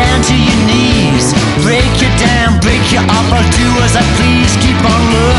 down to your knees. Break you down, break you up, I'll do as I please. Keep on looking.